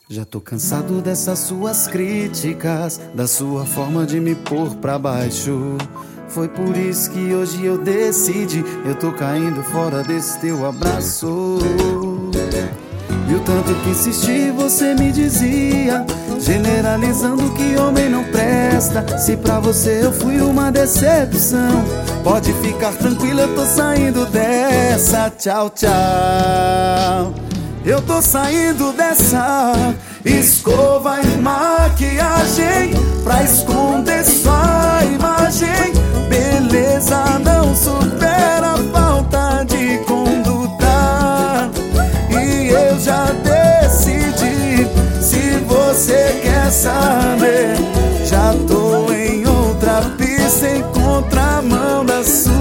Já tô cansado dessas suas críticas, da sua forma de me pôr pra baixo. Foi por isso que hoje eu decidi, eu tô caindo fora desse teu abraço. E o tanto que insisti você me dizia, generalizando que homem não presta. Se pra você eu fui uma decepção, pode ficar tranquila, eu tô saindo dessa. Tchau, tchau. Eu tô saindo dessa. Escova e maquiagem pra esconder sua imagem. Beleza não supera a falta de conduta. E eu já decidi, se você quer saber, já tô em outra pista, em contramão da sua.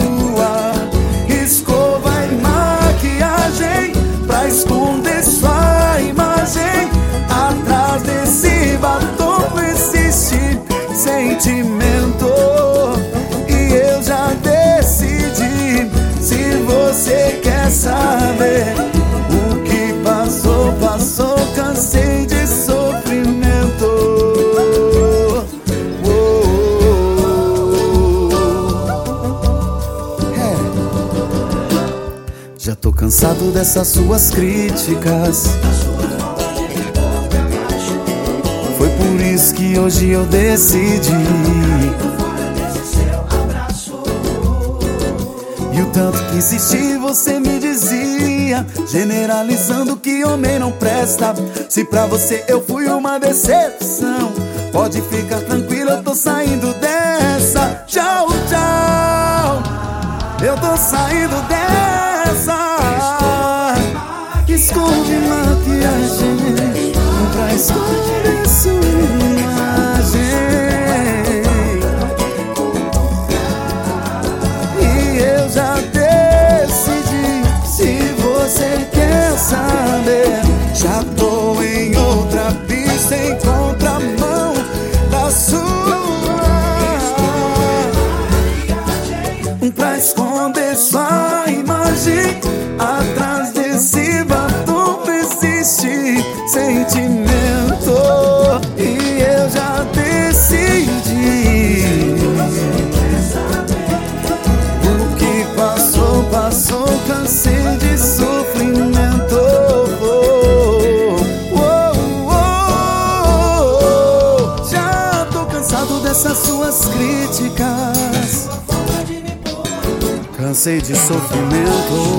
Escova e maquiagem pra esconder sua imagem. Atrás desse batom existe sentimento. E eu já decidi, se você quer saber, o que passou, passou, cansei de sofrimento. Já tô cansado dessas suas críticas. Foi por isso que hoje eu decidi. E o tanto que insisti você me dizia, generalizando que homem não presta. Se pra você eu fui uma decepção, pode ficar tranquilo, eu tô saindo dessa. Tchau, tchau. Eu tô saindo dessa. Esconde maquiagem pra esconder sua imagem. E eu já decidi, se você quer saber, já tô em outra pista, em contramão da sua. Pra esconder sua imagem, atrás desse batom existe sentimento. E eu já decidi, o que passou, passou, cansei de sofrimento. Já tô cansado dessas suas críticas, cansei de sofrimento.